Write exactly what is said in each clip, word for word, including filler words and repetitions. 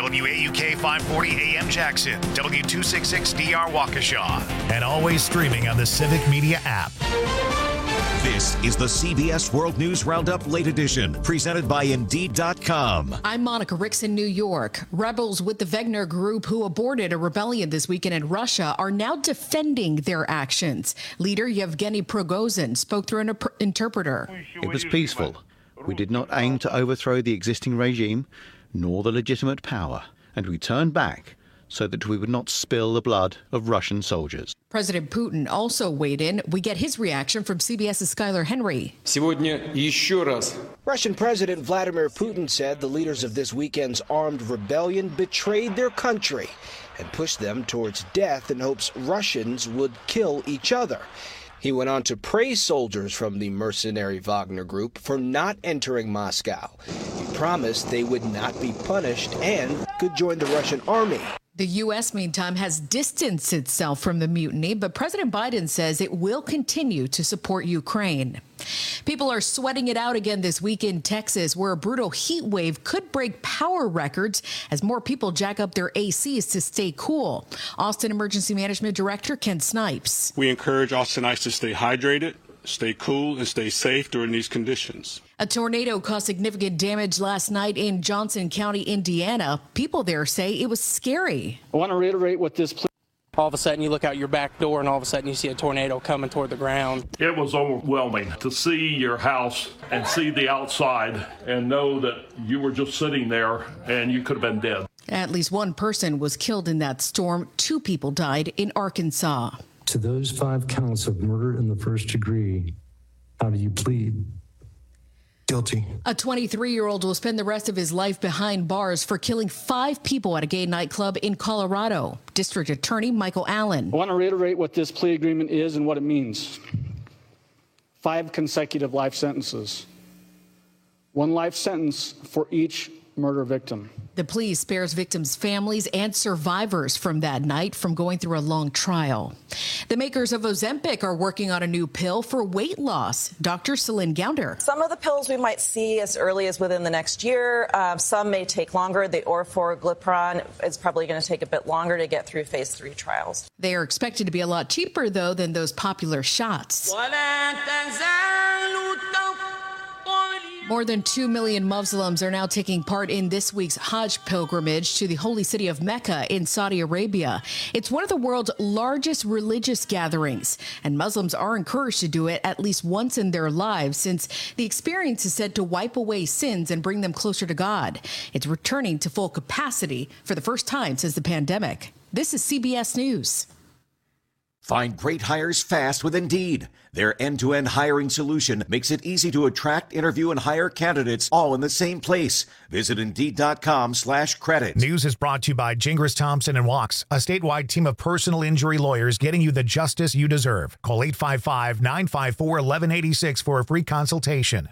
W A U K five forty A M Jackson, W two sixty-six D R Waukesha, and always streaming on the Civic Media app. This is the C B S World News Roundup Late Edition, presented by Indeed dot com. I'm Monica Ricks in New York. Rebels with the Wagner Group, who aborted a rebellion this weekend in Russia, are now defending their actions. Leader Yevgeny Prigozhin spoke through an interpreter. It was peaceful. We did not aim to overthrow the existing regime, nor the legitimate power, and we turned back so that we would not spill the blood of Russian soldiers. President Putin also weighed in. We get his reaction from CBS's Skylar Henry. Russian President Vladimir Putin said the leaders of this weekend's armed rebellion betrayed their country and pushed them towards death in hopes Russians would kill each other. He went on to praise soldiers from the mercenary Wagner Group for not entering Moscow. He promised they would not be punished and could join the Russian army. The U S, meantime, has distanced itself from the mutiny, but President Biden says it will continue to support Ukraine. People are sweating it out again this week in Texas, where a brutal heat wave could break power records as more people jack up their A Cs to stay cool. Austin Emergency Management Director Ken Snipes. We encourage Austinites to stay hydrated, stay cool, and stay safe during these conditions. A tornado caused significant damage last night in Johnson County, Indiana. People there say it was scary. I want to reiterate what this. All of a sudden you look out your back door and all of a sudden you see a tornado coming toward the ground. It was overwhelming to see your house and see the outside and know that you were just sitting there and you could have been dead. At least one person was killed in that storm. Two people died in Arkansas. To those five counts of murder in the first degree, how do you plead? Guilty. A twenty-three-year-old will spend the rest of his life behind bars for killing five people at a gay nightclub in Colorado. District Attorney Michael Allen. I want to reiterate what this plea agreement is and what it means. Five consecutive life sentences. One life sentence for each murder victim. The plea spares victims' families and survivors from that night from going through a long trial. The makers of Ozempic are working on a new pill for weight loss. Doctor Celine Gounder. Some of the pills we might see as early as within the next year. Uh, some may take longer. The orforglipron is probably going to take a bit longer to get through phase three trials. They are expected to be a lot cheaper, though, than those popular shots. More than two million Muslims are now taking part in this week's Hajj pilgrimage to the holy city of Mecca in Saudi Arabia. It's one of the world's largest religious gatherings, and Muslims are encouraged to do it at least once in their lives, since the experience is said to wipe away sins and bring them closer to God. It's returning to full capacity for the first time since the pandemic. This is C B S News. Find great hires fast with Indeed. Their end-to-end hiring solution makes it easy to attract, interview, and hire candidates all in the same place. Visit Indeed.com slash credit. News is brought to you by Gingras Thompson and Wachs, a statewide team of personal injury lawyers getting you the justice you deserve. Call eight five five, nine five four, one one eight six for a free consultation.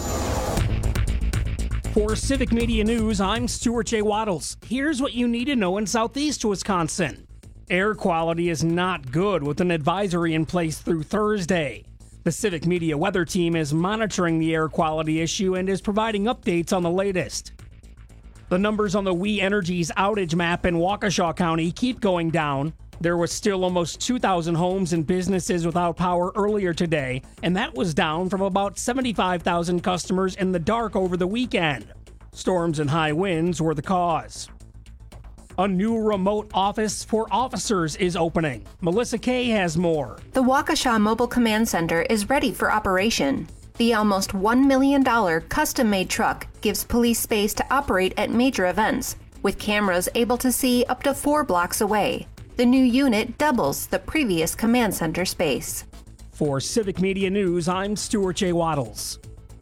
For Civic Media News, I'm Stuart J. Waddles. Here's what you need to know in Southeast Wisconsin. Air quality is not good, with an advisory in place through Thursday. The Civic Media Weather Team is monitoring the air quality issue and is providing updates on the latest. The numbers on the We Energies outage map in Waukesha County keep going down. There was still almost two thousand homes and businesses without power earlier today, and that was down from about seventy-five thousand customers in the dark over the weekend. Storms and high winds were the cause. A new remote office for officers is opening. Melissa Kay has more. The Waukesha Mobile Command Center is ready for operation. The almost one million dollars custom-made truck gives police space to operate at major events, with cameras able to see up to four blocks away. The new unit doubles the previous command center space. For Civic Media News, I'm Stuart J. Waddles.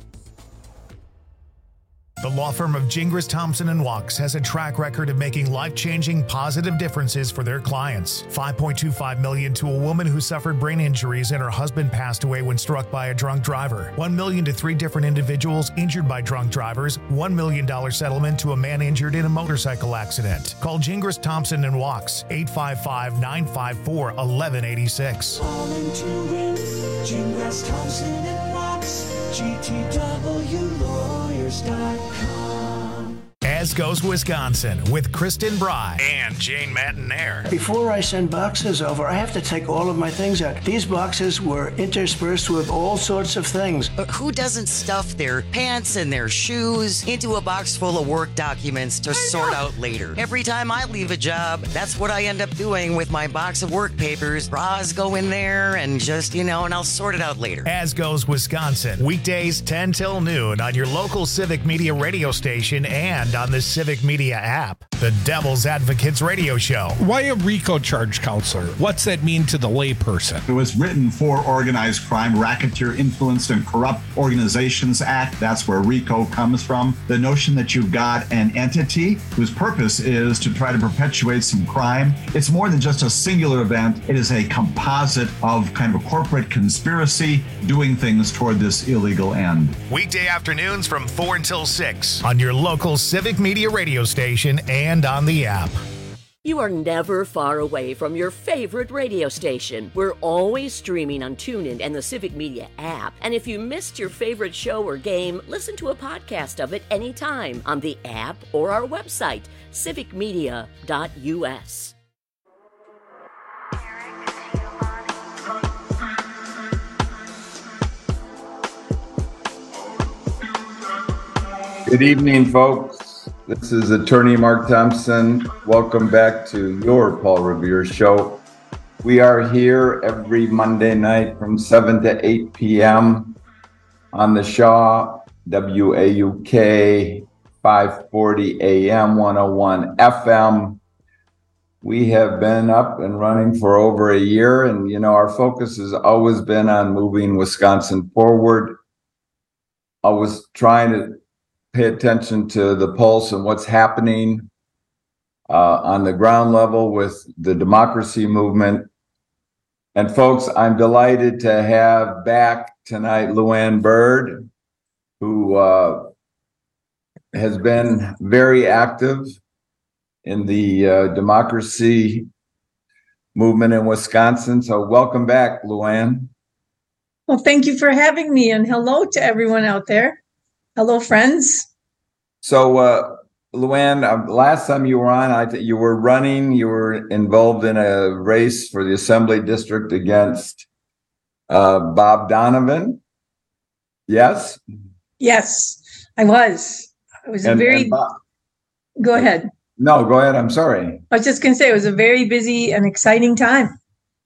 The law firm of Gingras Thompson and Wachs has a track record of making life-changing positive differences for their clients. five point two five million dollars to a woman who suffered brain injuries and her husband passed away when struck by a drunk driver. one million dollars to three different individuals injured by drunk drivers. one million dollars settlement to a man injured in a motorcycle accident. Call Gingras Thompson and Wachs, eight five five, nine five four, one one eight six. All into it, Gingras Thompson and Wachs, G T W lawyers dot com. As As Goes Wisconsin with Kristen Bry and Jane Matinaire. Before I send boxes over, I have to take all of my things out. These boxes were interspersed with all sorts of things. But who doesn't stuff their pants and their shoes into a box full of work documents to sort out later? Every time I leave a job, that's what I end up doing with my box of work papers. Bras go in there and just, you know, and I'll sort it out later. As Goes Wisconsin, weekdays ten till noon on your local Civic Media radio station and on the Civic Media app. The Devil's Advocates radio show. Why a RICO charge, counselor? What's that mean to the layperson? It was written for Organized Crime, Racketeer Influenced and Corrupt Organizations Act. That's where RICO comes from. The notion that you've got an entity whose purpose is to try to perpetuate some crime. It's more than just a singular event. It is a composite of kind of a corporate conspiracy doing things toward this illegal end. Weekday afternoons from four until six on your local Civic Media radio station and on the app. You are never far away from your favorite radio station. We're always streaming on TuneIn and the Civic Media app. And if you missed your favorite show or game, listen to a podcast of it anytime on the app or our website, civic media dot u s. Good evening, folks. This is Attorney Mark Thompson. Welcome back to your Paul Revere Show. We are here every Monday night from seven to eight p.m. on the Shaw, W A U K, five forty A M, one oh one F M. We have been up and running for over a year, and, you know, our focus has always been on moving Wisconsin forward. Always trying to pay attention to the pulse and what's happening uh, on the ground level with the democracy movement. And folks, I'm delighted to have back tonight Luann Byrd, who uh, has been very active in the uh, democracy movement in Wisconsin. So welcome back, Luann. Well, thank you for having me, and hello to everyone out there. Hello, friends. So, uh, Luann, uh, last time you were on, I th- you were running, you were involved in a race for the Assembly District against uh, Bob Donovan. Yes? Yes, I was. It was And- a very, and Bob- go ahead. No, go ahead. I'm sorry. I was just going to say it was a very busy and exciting time.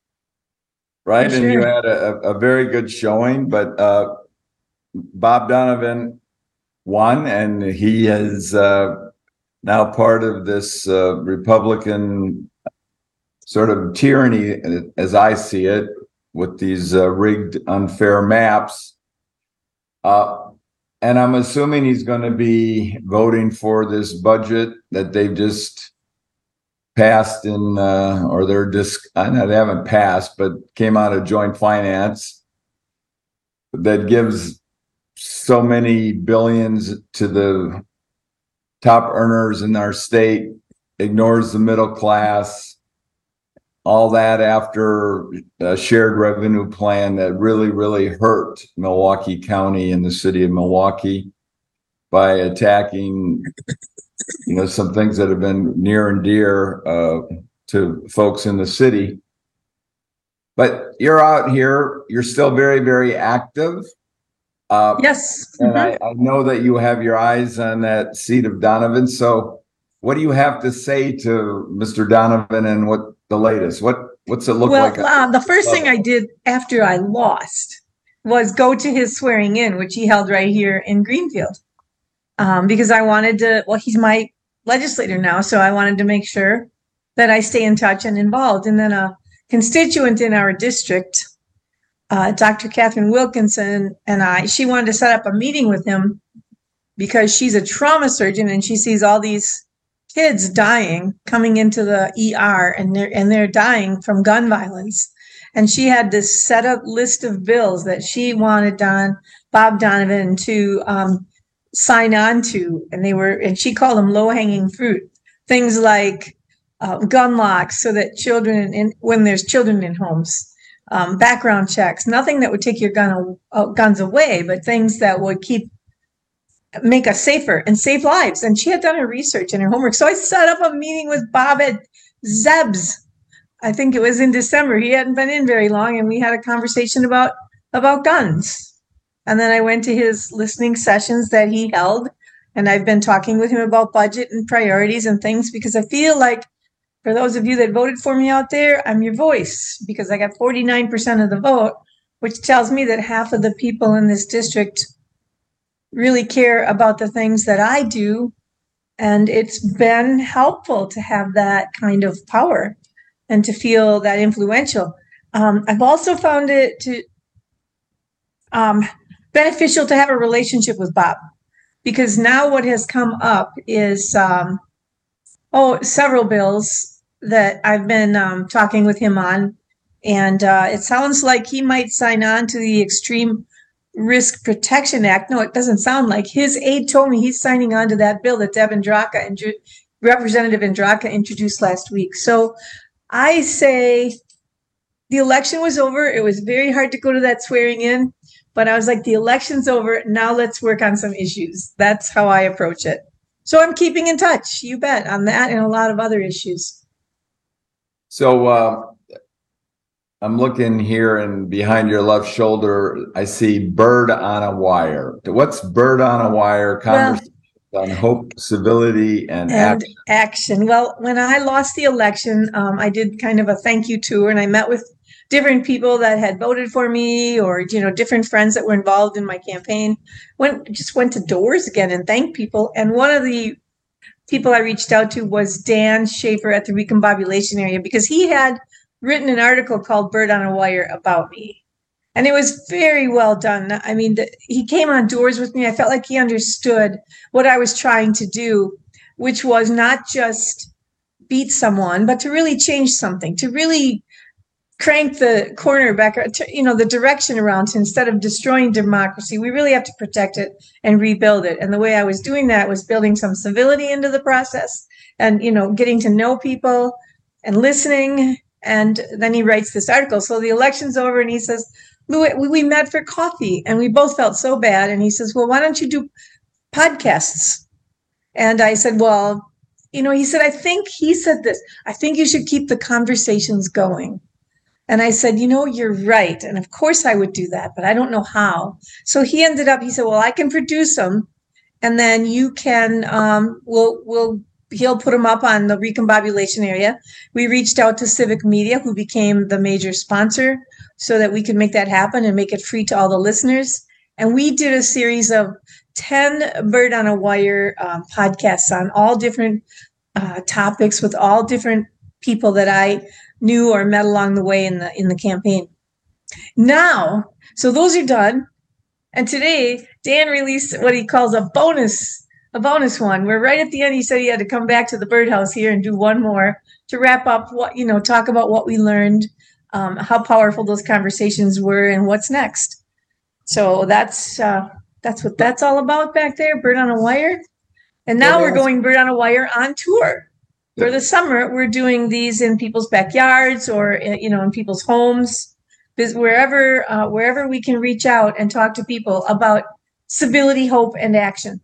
Right. For And you sure. had a, a very good showing, but uh, Bob Donovan won, and he is uh, now part of this uh, Republican sort of tyranny, as I see it, with these uh, rigged, unfair maps. Uh, and I'm assuming he's going to be voting for this budget that they've just passed in, uh, or they're just, I know they haven't passed, but came out of joint finance that gives so many billions to the top earners in our state, ignores the middle class, all that after a shared revenue plan that really, really hurt Milwaukee County and the city of Milwaukee by attacking, you know, some things that have been near and dear uh, to folks in the city. But you're out here, you're still very, very active. Uh, yes. And Mm-hmm. I, I know that you have your eyes on that seat of Donovan. So what do you have to say to Mister Donovan and what the latest? What What's it look well, like? uh, the first thing I did after I lost was go to his swearing in, which he held right here in Greenfield, um, because I wanted to, well, he's my legislator now, so I wanted to make sure that I stay in touch and involved. And then a constituent in our district, uh, Doctor Catherine Wilkinson, and I, she wanted to set up a meeting with him because she's a trauma surgeon and she sees all these kids dying coming into the E R, and they're and they're dying from gun violence. And she had this set up list of bills that she wanted Don Bob Donovan to um, sign on to, and they were, and she called them low hanging fruit. Things like uh, gun locks, so that children, in, when there's children in homes, um, background checks, nothing that would take your gun uh, guns away, but things that would keep make us safer and save lives. And she had done her research and her homework. So I set up a meeting with Bob at Zeb's. I think it was in December. He hadn't been in very long, and we had a conversation about about guns. And then I went to his listening sessions that he held, and I've been talking with him about budget and priorities and things, because I feel like, for those of you that voted for me out there, I'm your voice, because I got forty-nine percent of the vote, which tells me that half of the people in this district really care about the things that I do. And it's been helpful to have that kind of power and to feel that influential. Um, I've also found it to um, beneficial to have a relationship with Bob, because now what has come up is, um, oh, several bills that I've been um, talking with him on. And uh, it sounds like he might sign on to the Extreme Risk Protection Act. No, it doesn't sound like. His aide told me he's signing on to that bill that Deb Andraka and Representative Andraka introduced last week. So I say the election was over. It was very hard to go to that swearing in, but I was like, the election's over. Now let's work on some issues. That's how I approach it. So I'm keeping in touch, you bet, on that and a lot of other issues. So uh, I'm looking here, and behind your left shoulder, I see Bird on a Wire. What's Bird on a Wire? Conversation well, on hope, civility, and, and action. action. Well, when I lost the election, um, I did kind of a thank you tour, and I met with different people that had voted for me, or, you know, different friends that were involved in my campaign. Went just went to doors again and thanked people. And one of the people I reached out to was Dan Schaefer at the Recombobulation Area, because he had written an article called Bird on a Wire about me. And it was very well done. I mean, the, he came on doors with me. I felt like he understood what I was trying to do, which was not just beat someone, but to really change something, to really crank the corner back, you know, the direction around. Instead of destroying democracy, we really have to protect it and rebuild it. And the way I was doing that was building some civility into the process and, you know, getting to know people and listening. And then he writes this article. So the election's over, and he says, Lou, we met for coffee, and we both felt so bad. And he says, well, why don't you do podcasts? And I said, well, you know, he said, I think he said this, I think you should keep the conversations going. And I said, you know, you're right. And of course I would do that, but I don't know how. So he ended up, he said, well, I can produce them, and then you can, um, we'll, we'll, he'll put them up on the Recombobulation Area. We reached out to Civic Media, who became the major sponsor, so that we could make that happen and make it free to all the listeners. And we did a series of ten Bird on a Wire um, podcasts on all different uh, topics with all different people that I knew or met along the way in the in the campaign. Now, so those are done. And today, Dan released what he calls a bonus A bonus one, where right at the end he said he had to come back to the birdhouse here and do one more to wrap up what, you know, talk about what we learned, um, how powerful those conversations were, and what's next. So that's uh, that's what that's all about back there, Bird on a Wire. And now we're going Bird on a Wire on tour. For the summer, we're doing these in people's backyards or, you know, in people's homes, wherever uh, wherever we can reach out and talk to people about civility, hope, and action.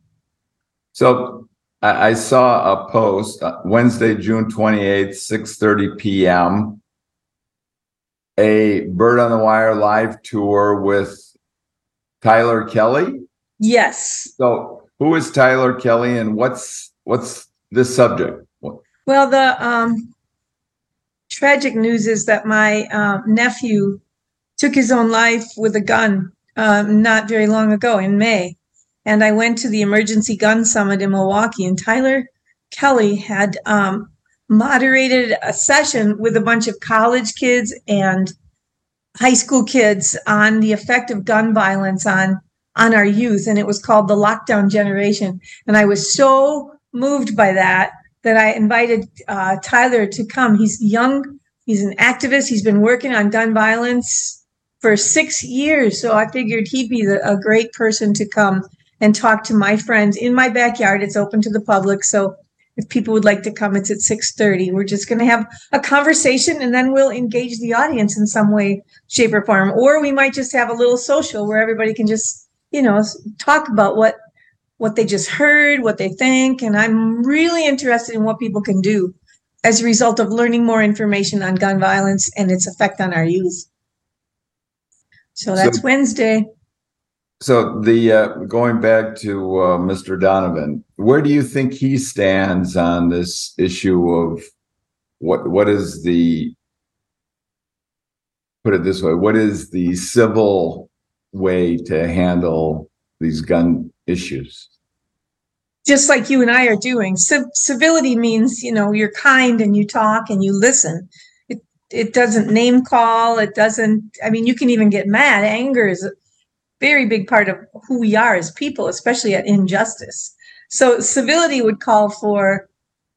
So I saw a post uh, Wednesday, June twenty-eighth, six thirty p.m. A Bird on the Wire live tour with Tyler Kelly. Yes. So who is Tyler Kelly, and what's what's this subject? Well, the um, tragic news is that my uh, nephew took his own life with a gun um, not very long ago in May. And I went to the Emergency Gun Summit in Milwaukee, and Tyler Kelly had um, moderated a session with a bunch of college kids and high school kids on the effect of gun violence on, on our youth. And it was called the Lockdown Generation. And I was so moved by that, that I invited uh, Tyler to come. He's young. He's an activist. He's been working on gun violence for six years. So I figured he'd be the, a great person to come and talk to my friends in my backyard. It's open to the public. So if people would like to come, it's at six thirty. We're just going to have a conversation, and then we'll engage the audience in some way, shape, or form. Or we might just have a little social where everybody can just, you know, talk about what what they just heard, what they think. And I'm really interested in what people can do as a result of learning more information on gun violence and its effect on our youth. So that's So- Wednesday. So the uh, going back to uh, Mister Donovan, where do you think he stands on this issue of what what is the put it this way, what is the civil way to handle these gun issues? Just like you and I are doing. Civ- civility means, you know, you're kind and you talk and you listen. It it doesn't name call. It doesn't, I mean, you can even get mad. Anger is a very big part of who we are as people, especially at injustice. So civility would call for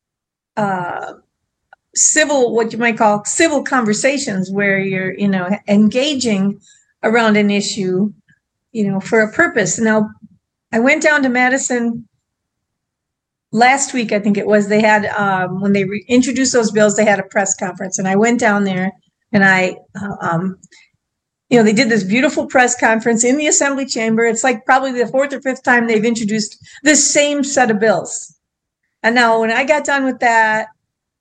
uh, civil, what you might call civil conversations where you're, you know, engaging around an issue, you know, for a purpose. Now, I went down to Madison last week, I think it was. They had, um, when they re- introduced those bills, they had a press conference. And I went down there and I, uh, um, you know, they did this beautiful press conference in the Assembly chamber. It's like probably the fourth or fifth time they've introduced this same set of bills. And now when I got done with that,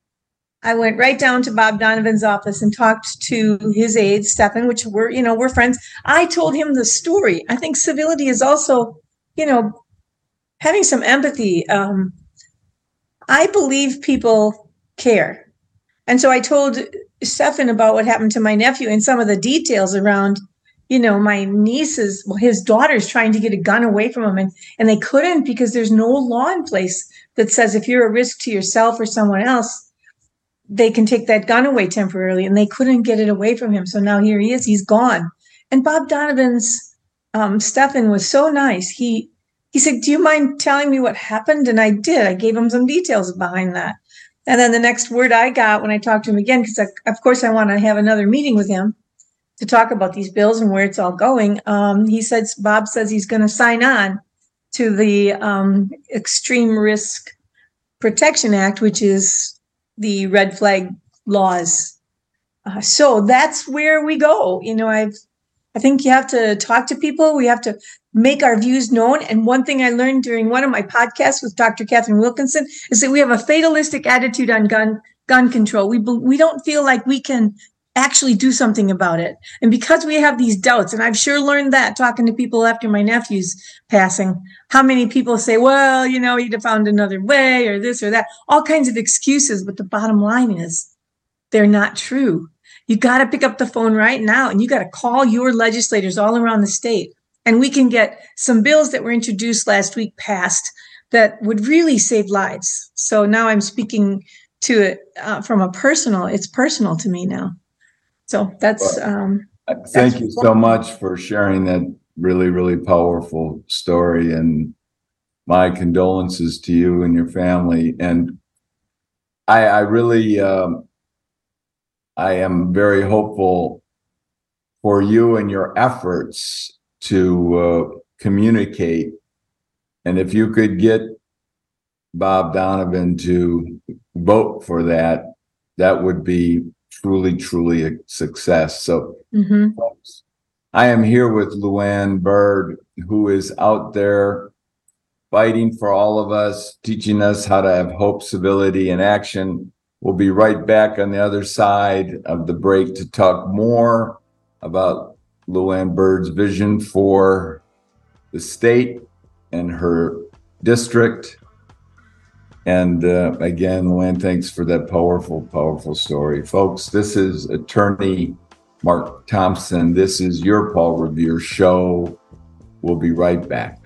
I went right down to Bob Donovan's office and talked to his aide, Stephan, which we're, you know, we're friends. I told him the story. I think civility is also, you know, having some empathy. Um, I believe people care. And so I told Stephan about what happened to my nephew and some of the details around, you know, my niece's, well, his daughter's trying to get a gun away from him. And, and they couldn't because there's no law in place that says if you're a risk to yourself or someone else, they can take that gun away temporarily. And they couldn't get it away from him. So now here he is, he's gone. And Bob Donovan's, um, Stephan was so nice. He, he said, do you mind telling me what happened? And I did. I gave him some details behind that. And then the next word I got when I talked to him again, because of course I want to have another meeting with him to talk about these bills and where it's all going. Um, he said, Bob says he's going to sign on to the um, Extreme Risk Protection Act, which is the red flag laws. Uh, so that's where we go. You know, I've, I think you have to talk to people. We have to make our views known. And one thing I learned during one of my podcasts with Doctor Catherine Wilkinson is that we have a fatalistic attitude on gun gun control. We we don't feel like we can actually do something about it. And because we have these doubts, and I've sure learned that talking to people after my nephew's passing, how many people say, well, you know, you'd have found another way or this or that, all kinds of excuses. But the bottom line is they're not true. You got to pick up the phone right now and you got to call your legislators all around the state. And we can get some bills that were introduced last week passed that would really save lives. So now I'm speaking to it uh, from a personal, it's personal to me now. So that's. Um, Thank that's you so much for sharing that really, really powerful story. And my condolences to you and your family. And I, I really, um, I am very hopeful for you and your efforts to uh, communicate. And if you could get Bob Donovan to vote for that, that would be truly, truly a success. So mm-hmm. folks, I am here with Luann Byrd, who is out there fighting for all of us, teaching us how to have hope, civility, and action. We'll be right back on the other side of the break to talk more about Luann Byrd's vision for the state and her district. And uh, again, Luann, thanks for that powerful, powerful story. Folks, this is Attorney Mark Thompson. This is your Paul Revere Show. We'll be right back.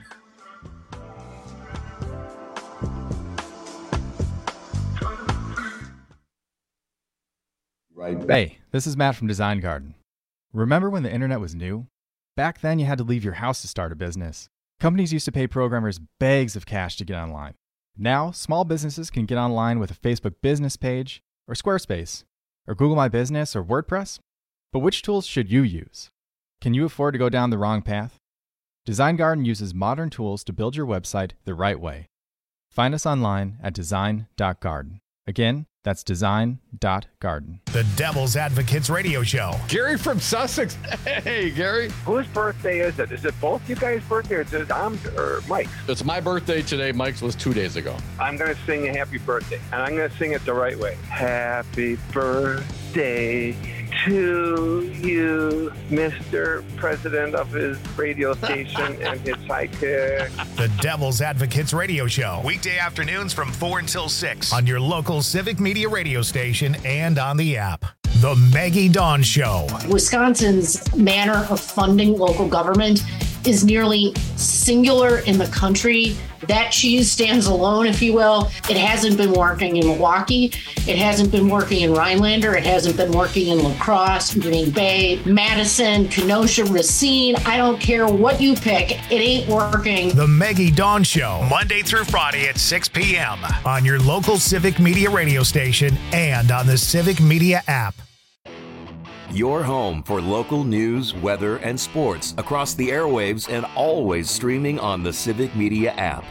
Right back. Hey, this is Matt from Design Garden. Remember when the internet was new? Back then, you had to leave your house to start a business. Companies used to pay programmers bags of cash to get online. Now, small businesses can get online with a Facebook business page, or Squarespace, or Google My Business, or WordPress. But which tools should you use? Can you afford to go down the wrong path? Design Garden uses modern tools to build your website the right way. Find us online at design dot garden. Again, That's design dot garden. The Devil's Advocates Radio Show. Gary from Sussex. Hey, Gary. Whose birthday is it? Is it both you guys' birthday or is it um, or Mike's? It's my birthday today. Mike's was two days ago. I'm going to sing a happy birthday, and I'm going to sing it the right way. Happy birthday to you, Mister President of his radio station and his sidekick. The Devil's Advocates Radio Show. Weekday afternoons from four until six on your local Civic Media radio station and on the app. The Maggie Dawn Show. Wisconsin's manner of funding local government is nearly singular in the country. That cheese stands alone, if you will. It hasn't been working in Milwaukee. It hasn't been working in Rhinelander. It hasn't been working in La Crosse, Green Bay, Madison, Kenosha, Racine. I don't care what you pick. It ain't working. The Maggie Dawn Show, Monday through Friday at six p.m. on your local Civic Media radio station and on the Civic Media app. Your home for local news, weather, and sports across the airwaves and always streaming on the Civic Media app.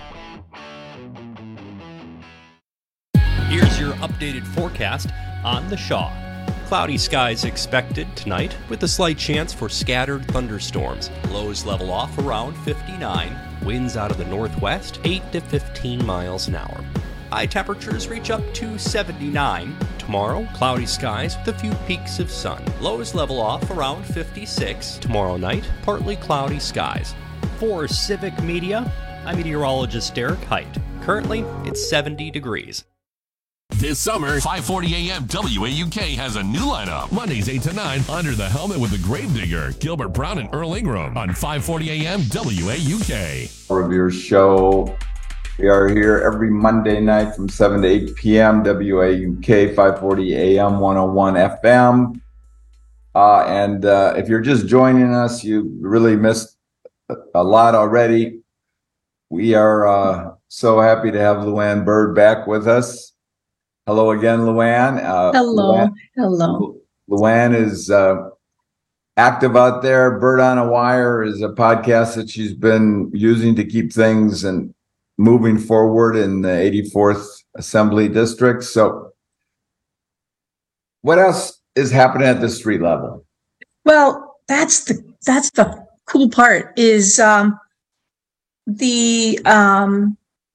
Here's your updated forecast on the Shaw. Cloudy skies expected tonight with a slight chance for scattered thunderstorms. Lows level off around fifty-nine. Winds out of the northwest eight to fifteen miles an hour. High temperatures reach up to seventy-nine. Tomorrow, cloudy skies with a few peaks of sun. Lows level off around fifty-six. Tomorrow night, partly cloudy skies. For Civic Media, I'm meteorologist Derek Height. Currently, it's seventy degrees. This summer, five forty a.m. W A U K has a new lineup. Mondays eight to nine, Under the Helmet with the Gravedigger, Gilbert Brown and Earl Ingram on five forty a.m. W A U K. Of your show. We are here every Monday night from seven to eight p.m. W A U K, five forty a.m., one oh one F M. Uh, and uh, if you're just joining us, you really missed a lot already. We are uh, so happy to have Luann Bird back with us. Hello again, Luann. Uh, Hello. Luann, Hello. Luann is uh, active out there. Bird on a Wire is a podcast that she's been using to keep things and moving forward in the eighty-fourth Assembly District. So what else is happening at the street level? Well, that's the that's the cool part is um, the um,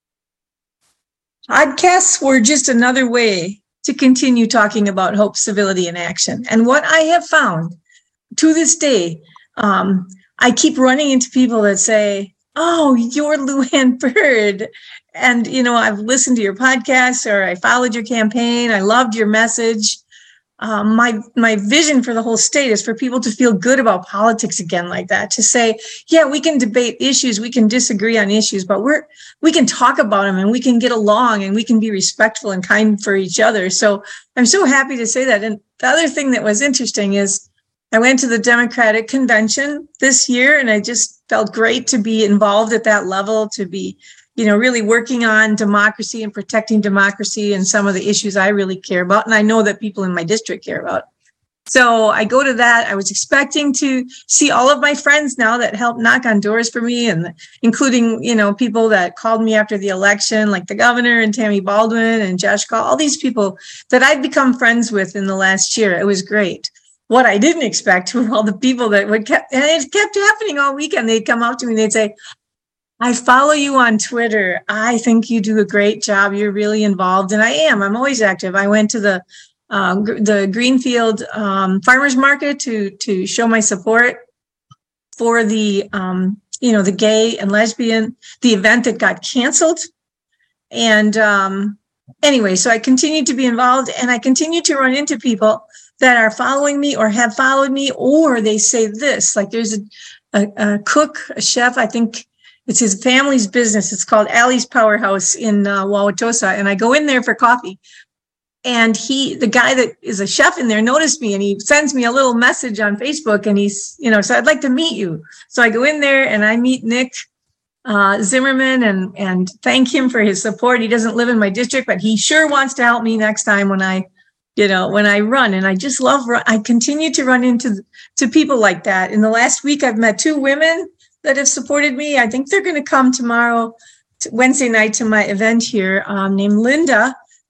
podcasts were just another way to continue talking about hope, civility, and action. And what I have found to this day, um, I keep running into people that say, oh, you're Luann Bird. And, you know, I've listened to your podcast or I followed your campaign. I loved your message. Um, my my vision for the whole state is for people to feel good about politics again like that, to say, yeah, we can debate issues, we can disagree on issues, but we're we can talk about them and we can get along and we can be respectful and kind for each other. So I'm so happy to say that. And the other thing that was interesting is I went to the Democratic Convention this year, and I just felt great to be involved at that level, to be, you know, really working on democracy and protecting democracy and some of the issues I really care about. And I know that people in my district care about. So I go to that. I was expecting to see all of my friends now that helped knock on doors for me, and including, you know, people that called me after the election, like the governor and Tammy Baldwin and Josh Call, all these people that I've become friends with in the last year. It was great. What I didn't expect were all the people that would kept, and it kept happening all weekend. They'd come up to me and they'd say, I follow you on Twitter. I think you do a great job. You're really involved. And I am. I'm always active. I went to the uh, the Greenfield um, Farmers Market to to show my support for the, um, you know, the gay and lesbian, the event that got canceled. And um, anyway, so I continued to be involved, and I continue to run into people that are following me or have followed me, or they say this, like there's a, a, a cook, a chef, I think it's his family's business. It's called Allie's Powerhouse in uh, Wauwatosa. And I go in there for coffee, and he, the guy that is a chef in there, noticed me, and he sends me a little message on Facebook, and he's, you know, so I'd like to meet you. So I go in there and I meet Nick uh, Zimmerman and, and thank him for his support. He doesn't live in my district, but he sure wants to help me next time when I, you know, when I run. And I just love, I continue to run into to people like that. In the last week, I've met two women that have supported me. I think they're going to come tomorrow, Wednesday night, to my event here, um, named Linda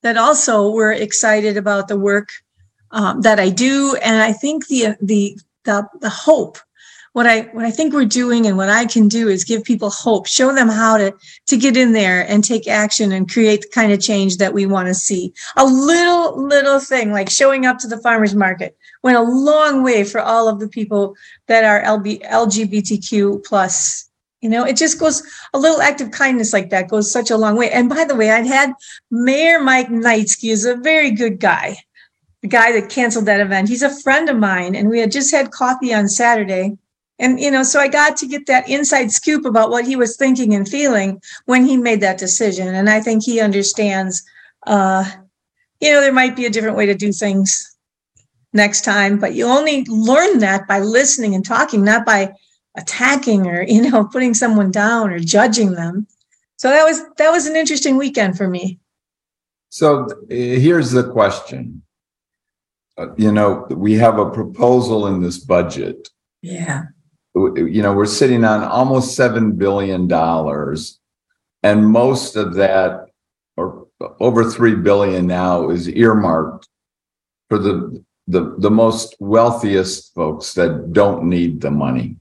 that also were excited about the work um, that I do. And I think the, the, the, the hope, what I, what I think we're doing and what I can do is give people hope, show them how to, to get in there and take action and create the kind of change that we want to see. A little, little thing like showing up to the farmer's market went a long way for all of the people that are L G B T Q plus. You know, it just goes, a little act of kindness like that goes such a long way. And by the way, I'd had Mayor Mike Knightsky is a very good guy, the guy that canceled that event. He's a friend of mine, and we had just had coffee on Saturday. And, you know, so I got to get that inside scoop about what he was thinking and feeling when he made that decision. And I think he understands, uh, you know, there might be a different way to do things next time, but you only learn that by listening and talking, not by attacking or, you know, putting someone down or judging them. So that was, that was an interesting weekend for me. So here's the question. Uh, you know, we have a proposal in this budget. Yeah. You know, we're sitting on almost seven billion dollars, and most of that, or over three billion dollars now, is earmarked for the, the, the most wealthiest folks that don't need the money.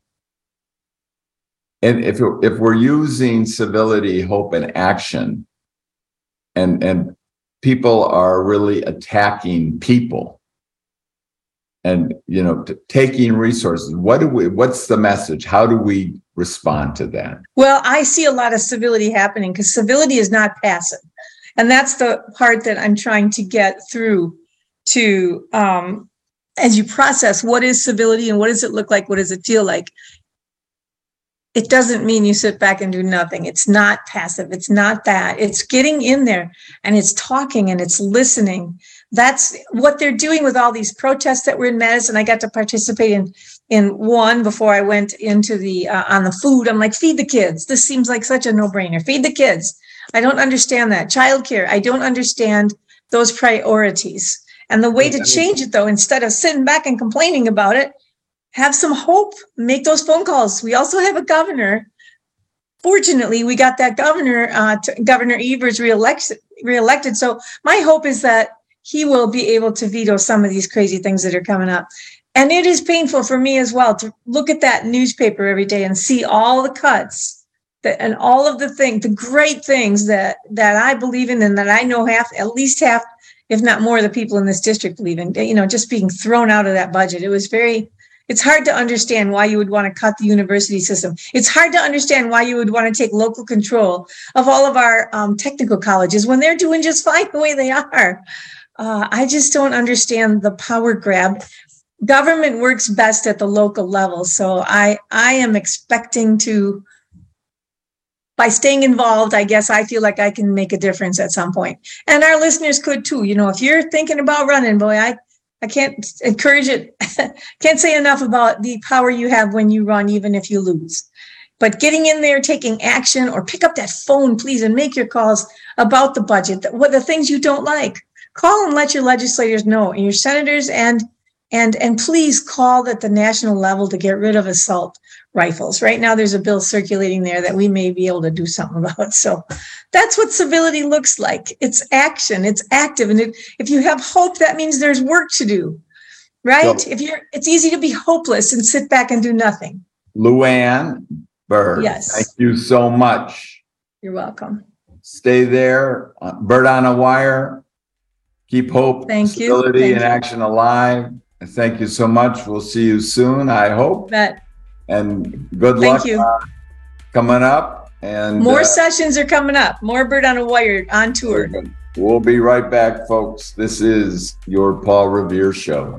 And if, if we're using civility, hope, and action, and, and people are really attacking people, and, you know, t- taking resources, what do we, what's the message? How do we respond to that? Well, I see a lot of civility happening because civility is not passive. And that's the part that I'm trying to get through to, um, as you process what is civility and what does it look like? What does it feel like? It doesn't mean you sit back and do nothing. It's not passive. It's not that. It's getting in there and it's talking and it's listening. That's what they're doing with all these protests that were in Madison. I got to participate in in one before I went into the uh, on the food. I'm like, feed the kids. This seems like such a no-brainer. Feed the kids. I don't understand that. Childcare. I don't understand those priorities. And the way to change it, though, instead of sitting back and complaining about it, have some hope. Make those phone calls. We also have a governor. Fortunately, we got that governor, uh, t- Governor Evers, reelected. reelected. So my hope is that he will be able to veto some of these crazy things that are coming up. And it is painful for me as well to look at that newspaper every day and see all the cuts that, and all of the things, the great things that, that I believe in and that I know half, at least half, if not more, of the people in this district believe in, you know, just being thrown out of that budget. It was very, it's hard to understand why you would want to cut the university system. It's hard to understand why you would want to take local control of all of our um, technical colleges when they're doing just fine the way they are. Uh, I just don't understand the power grab. Government works best at the local level. So I, I am expecting to, by staying involved, I guess I feel like I can make a difference at some point. And our listeners could too. You know, if you're thinking about running, boy, I, I can't encourage it. Can't say enough about the power you have when you run, even if you lose. But getting in there, taking action, or pick up that phone, please, and make your calls about the budget, what the things you don't like. Call and let your legislators know, and your senators, and and and please call at the national level to get rid of assault rifles. Right now, there's a bill circulating there that we may be able to do something about. So that's what civility looks like. It's action. It's active. And if, if you have hope, that means there's work to do, right? So, if you're, it's easy to be hopeless and sit back and do nothing. Luann Bird, yes. Thank you so much. You're welcome. Stay there. Uh, Bird on a Wire. Keep hope, thank civility, you. Thank and you. action alive. Thank you so much. We'll see you soon, I hope. Bet. And good Thank luck you. Uh, coming up. And more uh, sessions are coming up. More Bird on a Wire on tour. We'll be right back, folks. This is your Paul Revere Show.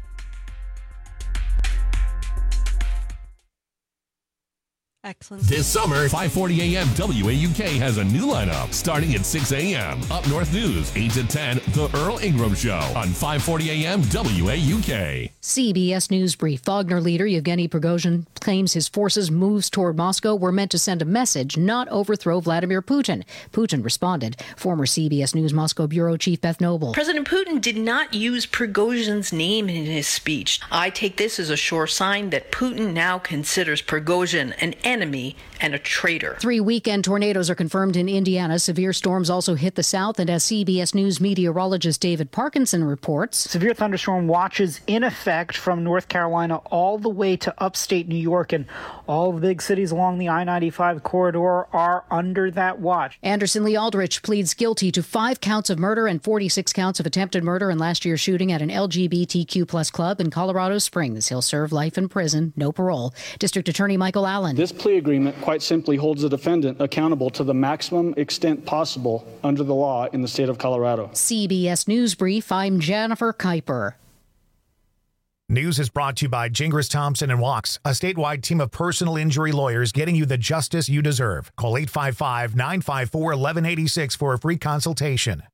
Excellent. This summer, five forty a.m. W A U K has a new lineup starting at six a.m. Up North News, eight to ten, The Earl Ingram Show on five forty a.m. W A U K. C B S News brief. Wagner leader Yevgeny Prigozhin claims his forces' moves toward Moscow were meant to send a message, not overthrow Vladimir Putin. Putin responded. Former C B S News Moscow bureau chief Beth Noble. President Putin did not use Prigozhin's name in his speech. I take this as a sure sign that Putin now considers Prigozhin an enemy enemy and a traitor. Three weekend tornadoes are confirmed in Indiana. Severe storms also hit the south, and as C B S News meteorologist David Parkinson reports, severe thunderstorm watches in effect from North Carolina all the way to upstate New York, and all the big cities along the I ninety-five corridor are under that watch. Anderson Lee Aldrich pleads guilty to five counts of murder and forty-six counts of attempted murder in last year's shooting at an L G B T Q plus club in Colorado Springs. He'll serve life in prison, no parole. District Attorney Michael Allen. This plea agreement quite simply holds the defendant accountable to the maximum extent possible under the law in the state of Colorado. C B S News Brief, I'm Jennifer Kuiper. News is brought to you by Gingras Thompson and Walks, a statewide team of personal injury lawyers getting you the justice you deserve. Call eight five five, nine five four, one one eight six for a free consultation.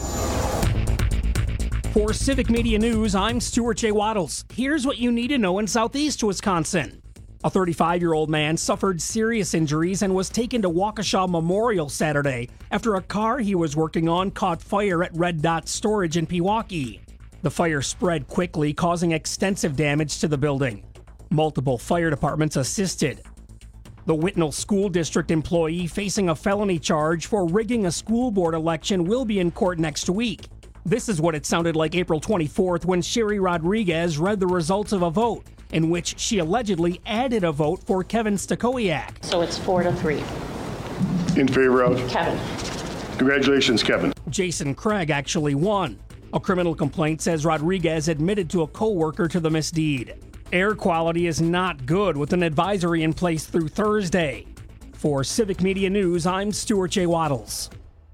For Civic Media News, I'm Stuart J. Waddles. Here's what you need to know in Southeast Wisconsin. A thirty-five-year-old man suffered serious injuries and was taken to Waukesha Memorial Saturday after a car he was working on caught fire at Red Dot Storage in Pewaukee. The fire spread quickly, causing extensive damage to the building. Multiple fire departments assisted. The Whitnall School District employee facing a felony charge for rigging a school board election will be in court next week. This is what it sounded like April twenty-fourth when Sherry Rodriguez read the results of a vote in which she allegedly added a vote for Kevin Stakowiak. So it's four to three. In favor of? Kevin. Congratulations, Kevin. Jason Craig actually won. A criminal complaint says Rodriguez admitted to a co-worker to the misdeed. Air quality is not good, with an advisory in place through Thursday. For Civic Media News, I'm Stuart J. Waddles.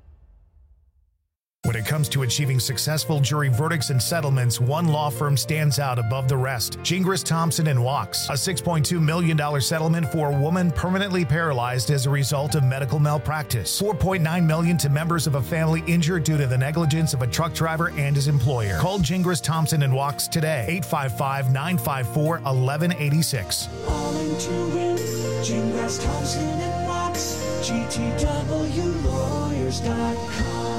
When it comes to achieving successful jury verdicts and settlements, one law firm stands out above the rest. Gingras Thompson and Walks, a six point two million dollars settlement for a woman permanently paralyzed as a result of medical malpractice. four point nine million dollars to members of a family injured due to the negligence of a truck driver and his employer. Call Gingras Thompson and Walks today, eight five five, nine five four, one one eight six. All into win, Gingras Thompson and Walks, G T W lawyers dot com.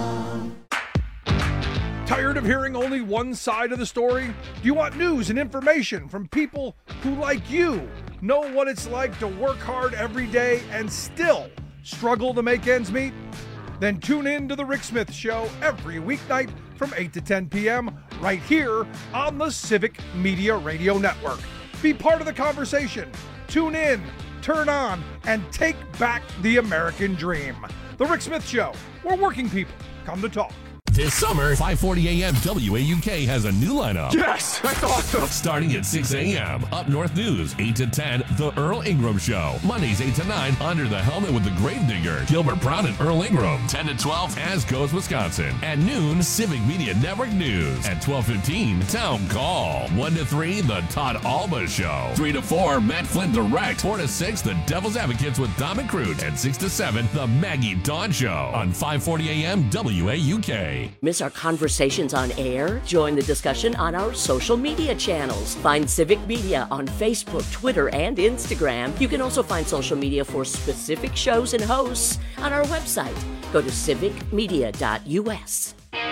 Tired of hearing only one side of the story? Do you want news and information from people who, like you, know what it's like to work hard every day and still struggle to make ends meet? Then tune in to The Rick Smith Show every weeknight from eight to ten p.m. right here on the Civic Media Radio Network. Be part of the conversation. Tune in, turn on, and take back the American dream. The Rick Smith Show, where working people come to talk. This summer, five forty a.m. W A U K has a new lineup. Yes, that's awesome. Starting at six a.m. Up North News, eight to ten, The Earl Ingram Show. Mondays, eight to nine, Under the Helmet with the Gravedigger, Gilbert Brown and Earl Ingram. ten to twelve, As Goes Wisconsin. At noon, Civic Media Network News. At twelve fifteen, Town Call. one to three, The Todd Alba Show. three to four, Matt Flynn Direct. four to six, The Devil's Advocates with Dom and Crute. And six to seven, The Maggie Dawn Show. On five forty a.m. W A U K. Miss our conversations on air? Join the discussion on our social media channels. Find Civic Media on Facebook, Twitter, and Instagram. You can also find social media for specific shows and hosts on our website. Go to civic media dot u s.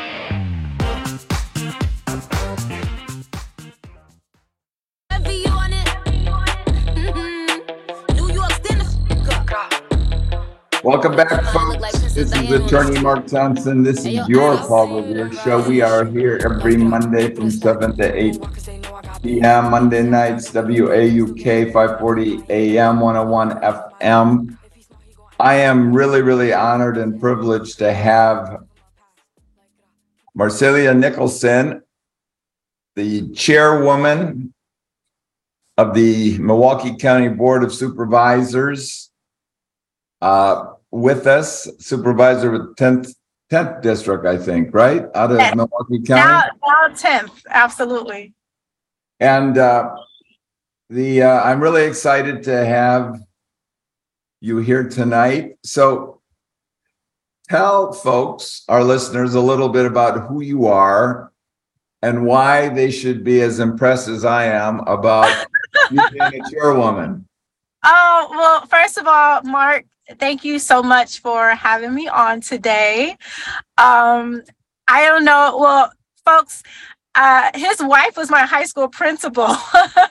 Welcome back, folks. This is Attorney Mark Thompson. This is your Paul Revere Show. We are here every Monday from seven to eight p.m. Monday nights, W A U K, five forty a.m., one oh one F M. I am really, really honored and privileged to have Marcelia Nicholson, the chairwoman of the Milwaukee County Board of Supervisors, uh, with us, supervisor with tenth, tenth district, I think, right? Out of yes. Milwaukee County? Now, now tenth, absolutely. And uh, the uh, I'm really excited to have you here tonight. So tell folks, our listeners, a little bit about who you are and why they should be as impressed as I am about you being a chairwoman. Oh, well, first of all, Mark, thank you so much for having me on today. Um, I don't know. Well, folks, uh, his wife was my high school principal.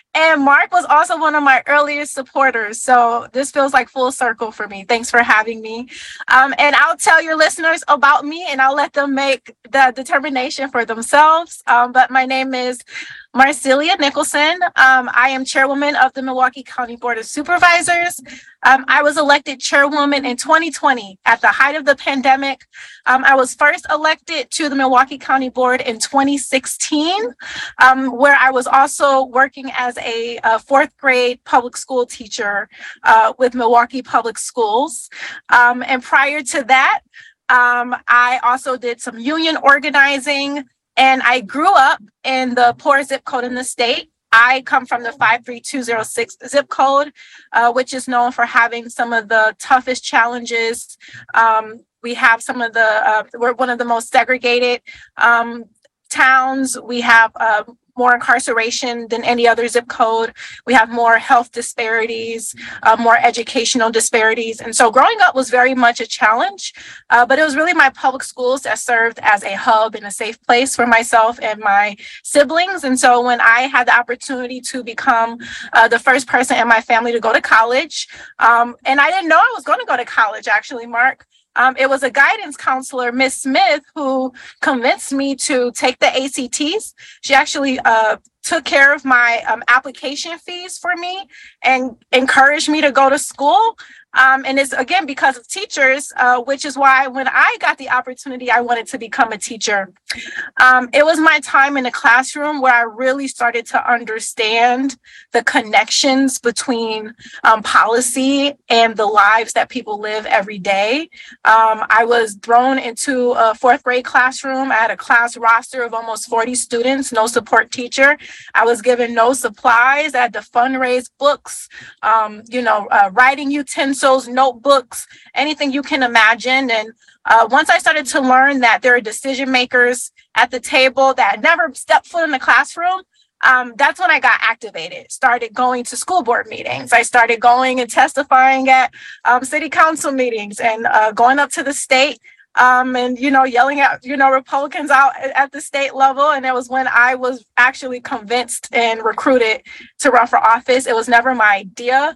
And Mark was also one of my earliest supporters. So this feels like full circle for me. Thanks for having me. Um, and I'll tell your listeners about me and I'll let them make the determination for themselves. Um, but my name is Marcelia Nicholson. Um, I am chairwoman of the Milwaukee County Board of Supervisors. Um, I was elected chairwoman in twenty twenty at the height of the pandemic. Um, I was first elected to the Milwaukee County Board in twenty sixteen, um, where I was also working as a, a fourth grade public school teacher uh, with Milwaukee Public Schools. Um, and prior to that, um, I also did some union organizing. And I grew up in the poorest zip code in the state. I come from the five three two zero six zip code, uh, which is known for having some of the toughest challenges. Um, we have some of the, uh, we're one of the most segregated um, towns. We have uh, more incarceration than any other zip code. We have more health disparities, uh, more educational disparities. And so growing up was very much a challenge, uh, but it was really my public schools that served as a hub and a safe place for myself and my siblings. And so when I had the opportunity to become uh, the first person in my family to go to college, um, and I didn't know I was going to go to college, actually, Mark. Um, it was a guidance counselor, Miss Smith, who convinced me to take the A C Ts. She actually uh, took care of my um, application fees for me and encouraged me to go to school. Um, and it's, again, because of teachers, uh, which is why when I got the opportunity, I wanted to become a teacher. Um, it was my time in the classroom where I really started to understand the connections between um, policy and the lives that people live every day. Um, I was thrown into a fourth grade classroom. I had a class roster of almost forty students, no support teacher. I was given no supplies. I had to fundraise books, um, you know, uh, writing utensils, notebooks, anything you can imagine. And uh, once I started to learn that there are decision makers at the table that never stepped foot in the classroom, um, that's when I got activated, started going to school board meetings. I started going and testifying at um, city council meetings and uh, going up to the state um, and, you know, yelling at, you know, Republicans out at the state level. And it was when I was actually convinced and recruited to run for office. It was never my idea.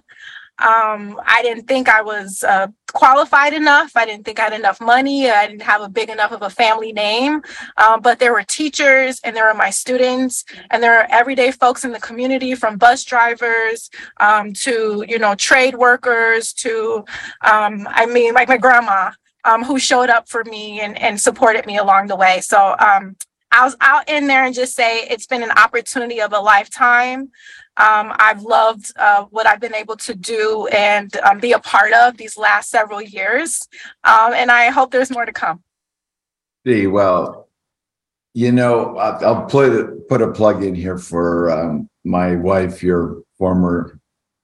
Um, I didn't think I was uh, qualified enough. I didn't think I had enough money. I didn't have a big enough of a family name. Um, but there were teachers and there were my students and there are everyday folks in the community, from bus drivers um, to, you know, trade workers to, um, I mean, like my grandma um, who showed up for me and, and supported me along the way. So um, I was out in there and just say it's been an opportunity of a lifetime. Um, I've loved uh, what I've been able to do and um, be a part of these last several years. Um, and I hope there's more to come. Gee, well, you know, I'll, I'll put, put a plug in here for um, my wife, your former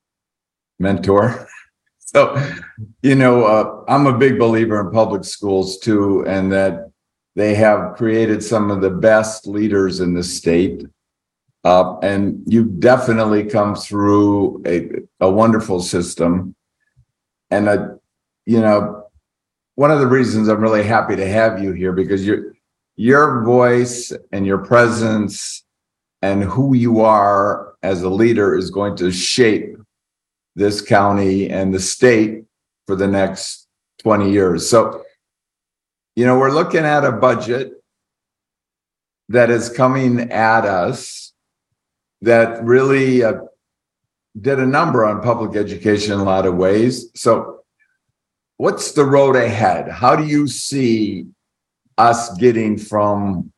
mentor. So, you know, uh, I'm a big believer in public schools too, and that they have created some of the best leaders in the state. Uh, and you definitely come through a, a wonderful system. And, uh, you know, one of the reasons I'm really happy to have you here, because your your voice and your presence and who you are as a leader is going to shape this county and the state for the next twenty years. So, you know, we're looking at a budget that is coming at us that really uh, did a number on public education in a lot of ways. So what's the road ahead? How do you see us getting from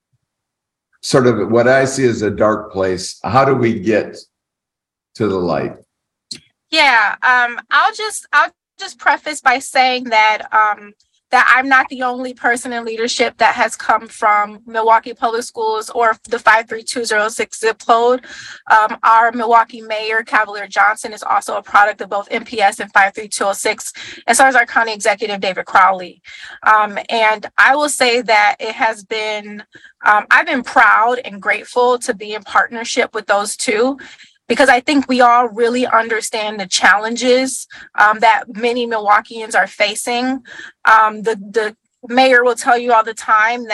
sort of what I see as a dark place? How do we get to the light? Yeah, um, I'll just I'll just preface by saying that um, that I'm not the only person in leadership that has come from Milwaukee Public Schools or the five three two zero six zip code. Um, our Milwaukee Mayor, Cavalier Johnson, is also a product of both M P S and five three two zero six, and so is our County Executive, David Crowley. Um, and I will say that it has been, um, I've been proud and grateful to be in partnership with those two, because I think we all really understand the challenges um, that many Milwaukeeans are facing. Um, the, the mayor will tell you all the time that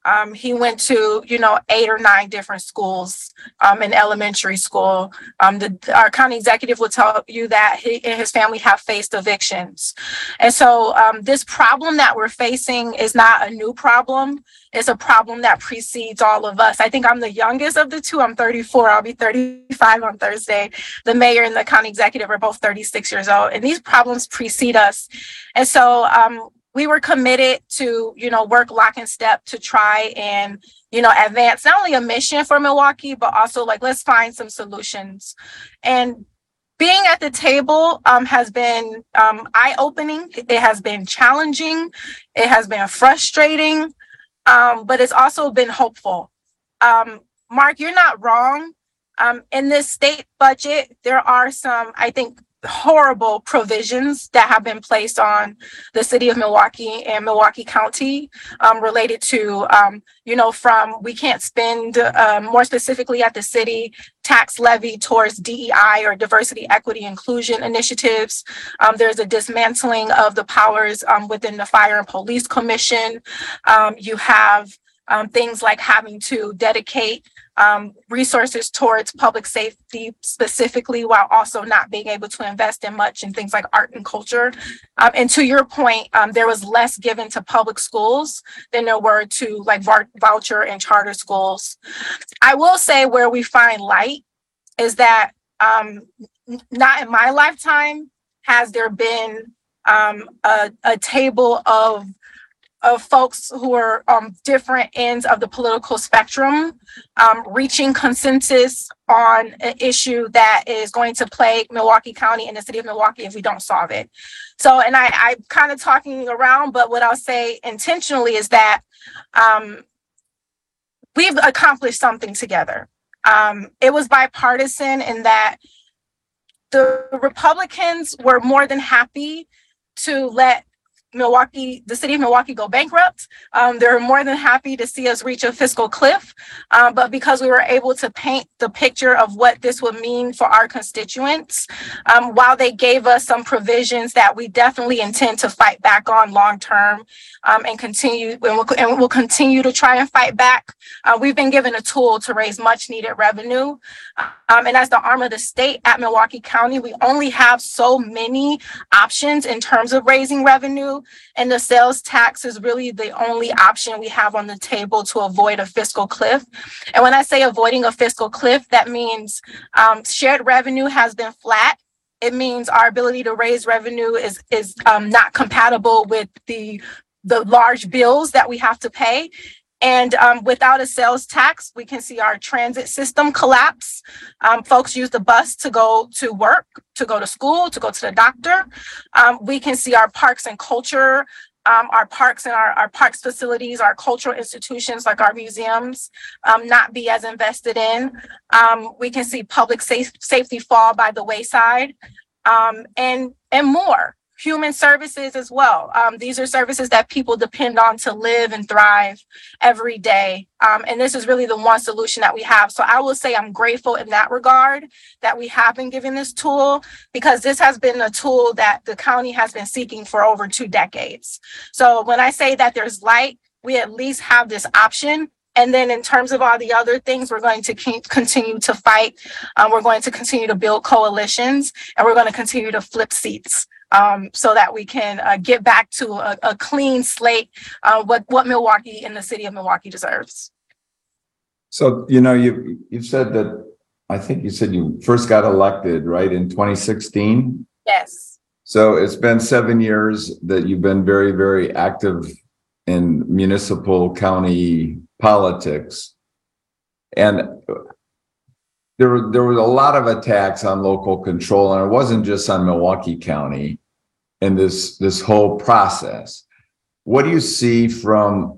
Um, he went to, you know, eight or nine different schools um, in elementary school. Um, the, our county executive will tell you that he and his family have faced evictions. And so um, this problem that we're facing is not a new problem. It's a problem that precedes all of us. I think I'm the youngest of the two. I'm thirty-four. I'll be thirty-five on Thursday. The mayor and the county executive are both thirty-six years old. And these problems precede us. And so um, we were committed to, you know, work lock and step to try and, you know, advance not only a mission for Milwaukee, but also like, let's find some solutions. And being at the table um, has been um, eye-opening. It has been challenging. It has been frustrating, um, but it's also been hopeful. Um, Mark, you're not wrong. Um, in this state budget, there are some, I think, horrible provisions that have been placed on the city of Milwaukee and Milwaukee County um, related to, um, you know, from we can't spend um, more specifically at the city tax levy towards D E I or diversity, equity, inclusion initiatives. Um, there's a dismantling of the powers um, within the Fire and Police Commission. Um, you have um, things like having to dedicate Um, resources towards public safety specifically, while also not being able to invest in much in things like art and culture. Um, and to your point, um, there was less given to public schools than there were to like v- voucher and charter schools. I will say where we find light is that um, n- not in my lifetime has there been um, a, a table of of folks who are on different ends of the political spectrum, um, reaching consensus on an issue that is going to plague Milwaukee County and the city of Milwaukee if we don't solve it. So, and I, I'm kind of talking around, but what I'll say intentionally is that um, we've accomplished something together. Um, it was bipartisan in that the Republicans were more than happy to let Milwaukee, the city of Milwaukee go bankrupt. Um, they're more than happy to see us reach a fiscal cliff. Um, but because we were able to paint the picture of what this would mean for our constituents, um, while they gave us some provisions that we definitely intend to fight back on long term um, and continue, and we'll, and we'll continue to try and fight back. Uh, we've been given a tool to raise much needed revenue. Um, and as the arm of the state at Milwaukee County, we only have so many options in terms of raising revenue. And the sales tax is really the only option we have on the table to avoid a fiscal cliff. And when I say avoiding a fiscal cliff, that means um, shared revenue has been flat. It means our ability to raise revenue is, is um, not compatible with the, the large bills that we have to pay. And um, without a sales tax, we can see our transit system collapse. Um, folks use the bus to go to work, to go to school, to go to the doctor. Um, we can see our parks and culture, um, our parks and our, our parks facilities, our cultural institutions like our museums um, not be as invested in. Um, we can see public safe, safety fall by the wayside um, and, and more. Human services as well. Um, these are services that people depend on to live and thrive every day. Um, and this is really the one solution that we have. So I will say I'm grateful in that regard that we have been given this tool, because this has been a tool that the county has been seeking for over two decades. So when I say that there's light, we at least have this option. And then in terms of all the other things, we're going to keep, continue to fight. Um, we're going to continue to build coalitions, and we're going to continue to flip seats. Um, so that we can uh, get back to a, a clean slate, uh, what, what Milwaukee and the city of Milwaukee deserves. So, you know, you, you've said that, I think you said you first got elected, right, in twenty sixteen? Yes. So it's been seven years that you've been very, very active in municipal county politics. And there were, there was a lot of attacks on local control, and it wasn't just on Milwaukee County in this, this whole process. What do you see from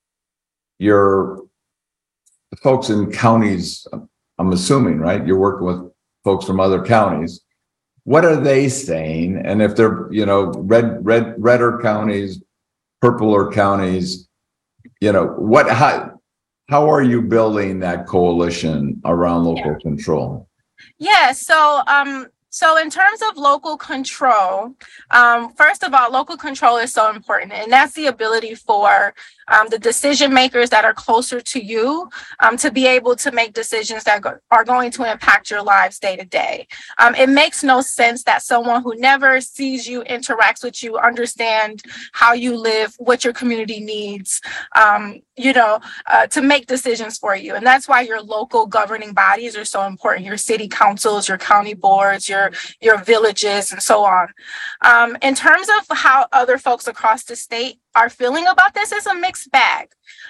your folks in counties? I'm assuming, right? You're working with folks from other counties. What are they saying? And if they're, you know, red, red, redder counties, purpler counties, you know, what, how, how are you building that coalition around local yeah. control? Yeah, so um, so in terms of local control, um, first of all, local control is so important, and that's the ability for um, the decision makers that are closer to you um, to be able to make decisions that go- are going to impact your lives day to day. Um, it makes no sense that someone who never sees you, interacts with you, understand how you live, what your community needs, um, you know, uh, to make decisions for you. And that's why your local governing bodies are so important. Your city councils, your county boards, your, your villages, and so on. Um, in terms of how other folks across the state are feeling about this, it's a mixed bag.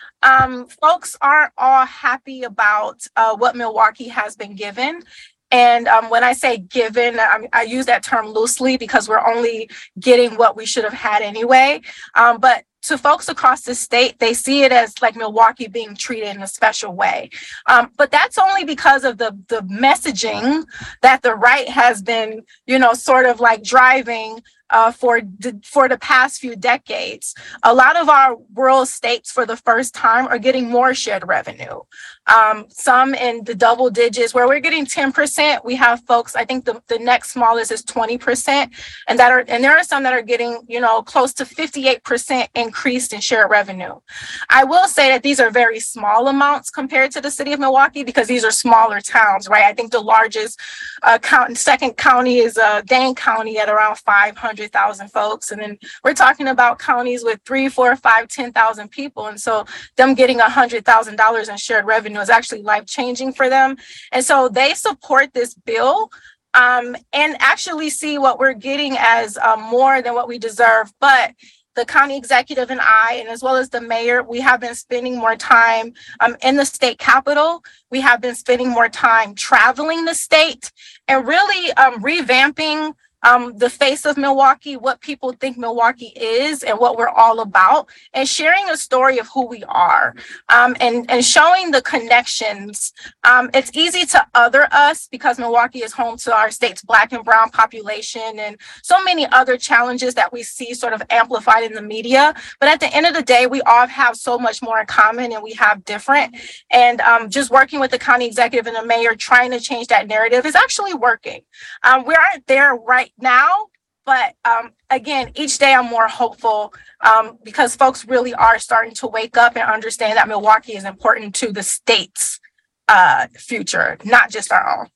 Um, folks aren't all happy about uh, what Milwaukee has been given. And um, when I say given, I, I use that term loosely because we're only getting what we should have had anyway. Um, but to folks across the state, they see it as like Milwaukee being treated in a special way. Um, but that's only because of the, the messaging that the right has been, you know, sort of like driving Uh, for the, for the past few decades. A lot of our rural states for the first time are getting more shared revenue. Um, some in the double digits where we're getting ten percent. We have folks, I think the, the next smallest is twenty percent. And that are and there are some that are getting, you know, close to fifty-eight percent increased in shared revenue. I will say that these are very small amounts compared to the city of Milwaukee because these are smaller towns, right? I think the largest uh, count, second county is uh, Dane County at around five hundred thousand folks. And then we're talking about counties with three, four, five, ten thousand people. And so them getting a hundred thousand dollars in shared revenue is actually life changing for them. And so they support this bill um, and actually see what we're getting as uh, more than what we deserve. But the county executive and I, and as well as the mayor, we have been spending more time um, in the state capitol. We have been spending more time traveling the state and really um, revamping Um, the face of Milwaukee, what people think Milwaukee is and what we're all about, and sharing a story of who we are um, and, and showing the connections. Um, it's easy to other us because Milwaukee is home to our state's Black and brown population and so many other challenges that we see sort of amplified in the media. But at the end of the day, we all have so much more in common and we have different. And um, just working with the county executive and the mayor, trying to change that narrative is actually working. Um, we aren't there right now, but um, again, each day I'm more hopeful um, because folks really are starting to wake up and understand that Milwaukee is important to the state's uh, future, not just our own.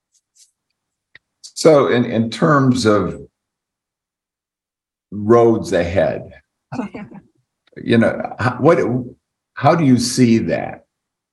So in, in terms of roads ahead, you know, what, how do you see that?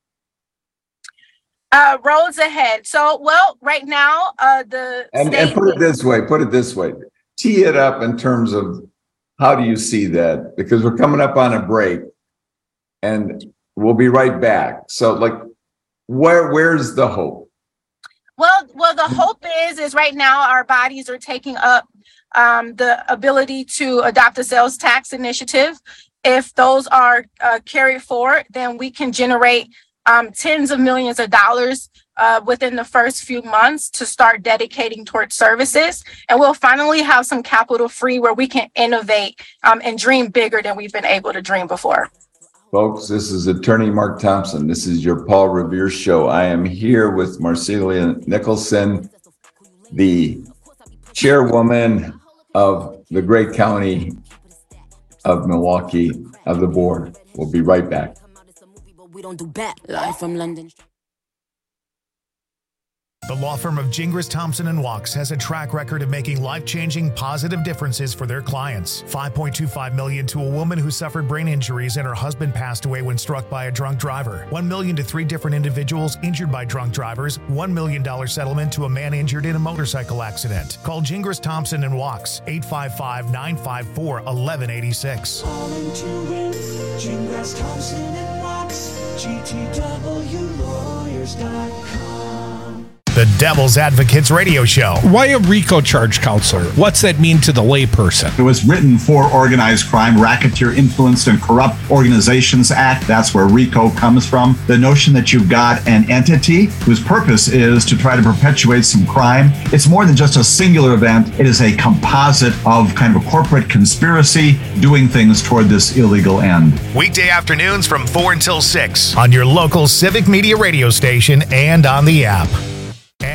Uh, roads ahead. So, well, right now, uh, the and, state- and put it this way, put it this way, tee it up in terms of how do you see that? Because we're coming up on a break and we'll be right back. So like, where, where's the hope? Well, well, the hope is, is right now our bodies are taking up um, the ability to adopt a sales tax initiative. If those are uh, carried forward, then we can generate Um, tens of millions of dollars uh, within the first few months to start dedicating towards services. And we'll finally have some capital free where we can innovate um, and dream bigger than we've been able to dream before. Folks, this is Attorney Mark Thompson. This is your Paul Revere Show. I am here with Marcelia Nicholson, the chairwoman of the great county of Milwaukee, of the board. We'll be right back. We don't do bad. Live from London. The law firm of Gingras, Thompson and Wachs has a track record of making life-changing, positive differences for their clients. five point two five million dollars to a woman who suffered brain injuries and her husband passed away when struck by a drunk driver. one million dollars to three different individuals injured by drunk drivers. one million dollars settlement to a man injured in a motorcycle accident. Call Gingras, Thompson and Wachs, eight five five, nine five four, one one eight six. Calling to win, Gingras, Thompson and Wachs, G T W lawyers dot com. The Devil's Advocates Radio Show. Why a RICO charge, counselor? What's that mean to the layperson? It was written for Organized Crime, Racketeer Influenced and Corrupt Organizations Act. That's where RICO comes from. The notion that you've got an entity whose purpose is to try to perpetuate some crime. It's more than just a singular event. It is a composite of kind of a corporate conspiracy doing things toward this illegal end. Weekday afternoons from four until six on your local Civic Media radio station and on the app.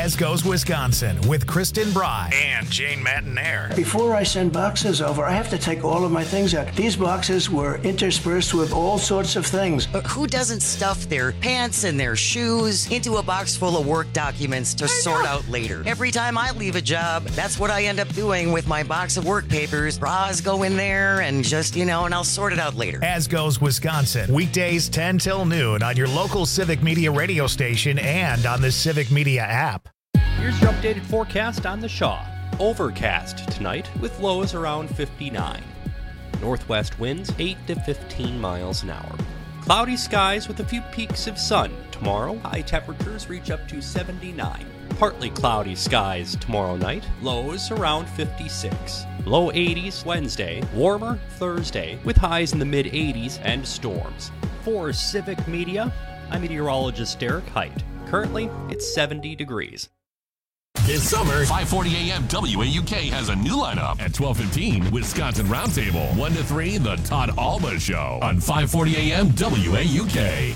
As Goes Wisconsin with Kristen Bry and Jane Matanair. Before I send boxes over, I have to take all of my things out. These boxes were interspersed with all sorts of things. But who doesn't stuff their pants and their shoes into a box full of work documents to sort out later? Every time I leave a job, that's what I end up doing with my box of work papers. Bras go in there and just, you know, and I'll sort it out later. As Goes Wisconsin, weekdays ten till noon on your local Civic Media radio station and on the Civic Media app. Here's your updated forecast on the Shaw. Overcast tonight with lows around fifty-nine. Northwest winds eight to fifteen miles an hour. Cloudy skies with a few peaks of sun. Tomorrow, high temperatures reach up to seventy-nine. Partly cloudy skies tomorrow night. Lows around fifty-six. Low eighties Wednesday. Warmer Thursday with highs in the mid eighties and storms. For Civic Media, I'm meteorologist Derek Height. Currently, it's seventy degrees. This summer, five forty A M W A U K has a new lineup. At twelve fifteen, Wisconsin Roundtable. one to three, The Todd Alba Show on five forty A M W A U K.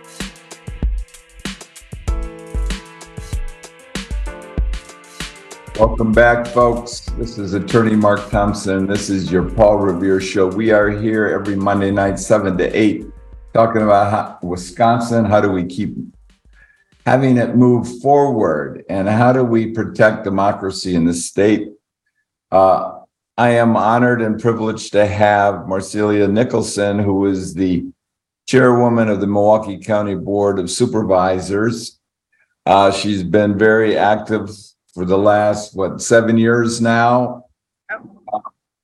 Welcome back, folks. This is Attorney Mark Thompson. This is your Paul Revere Show. We are here every Monday night, seven to eight, talking about how, Wisconsin. How do we keep having it move forward, and how do we protect democracy in the state? Uh, I am honored and privileged to have Marcelia Nicholson, who is the chairwoman of the Milwaukee County Board of Supervisors. Uh, she's been very active for the last, what, seven years now. Uh,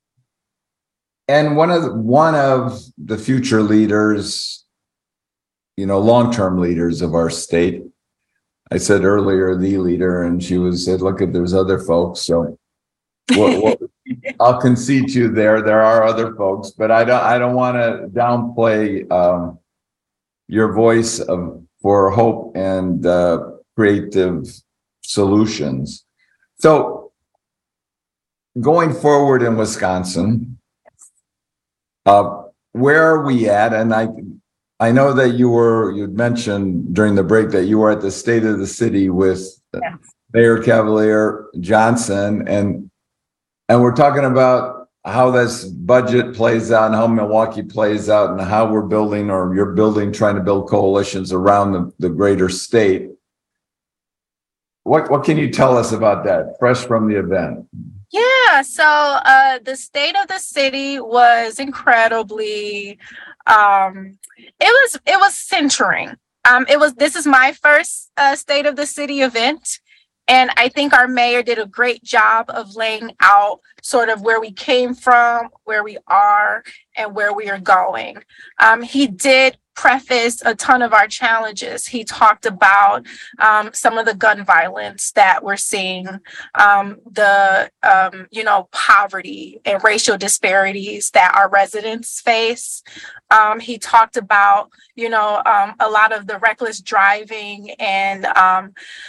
and one of the, one of the future leaders, you know, long-term leaders of our state. I said earlier, the leader, and she was said, look, if there's other folks, so we'll, we'll, I'll concede to you there. There are other folks, but I don't I don't want to downplay um, your voice of for hope and uh, creative solutions. So going forward in Wisconsin, uh, where are we at? And I I know that you were, you'd mentioned during the break that you were at the State of the City with yes. Mayor Cavalier Johnson, and and we're talking about how this budget plays out and how Milwaukee plays out and how we're building, or you're building, trying to build coalitions around the, the greater state. What what can you tell us about that, fresh from the event? Yeah, so uh, the State of the City was incredibly, um, it was it was centering. Um, it was this is my first uh, State of the City event, and I think our mayor did a great job of laying out sort of where we came from, where we are, and where we are going. Um, he did preface a ton of our challenges. He talked about um, some of the gun violence that we're seeing, um, the, um, you know, poverty and racial disparities that our residents face. Um, he talked about, you know, um, a lot of the reckless driving and, um,